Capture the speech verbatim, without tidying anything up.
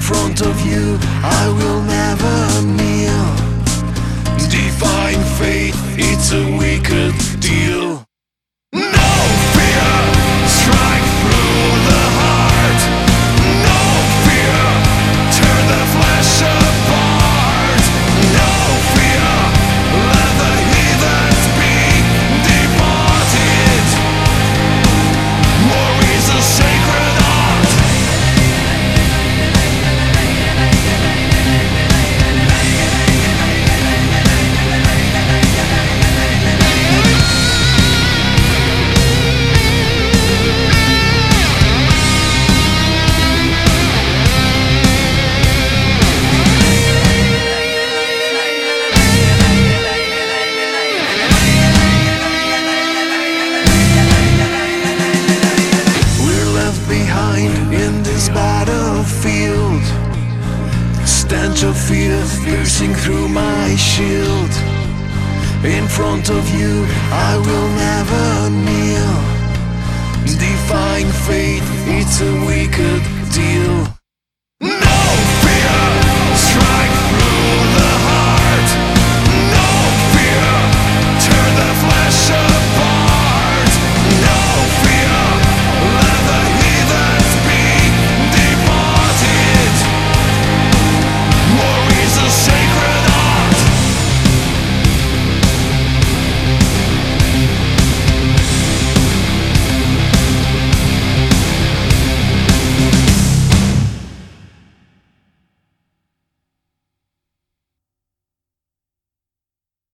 front of you I will never kneel. Defying fate, it's a wicked deal. No fear, strike through the heart. No fear, tear the flesh apart. No fear, let the heathens be departed. War is a sacred art. In this battlefield, stench of fear piercing through my shield. In front of you I will never kneel. Defying fate, it's a wicked deal. No fear.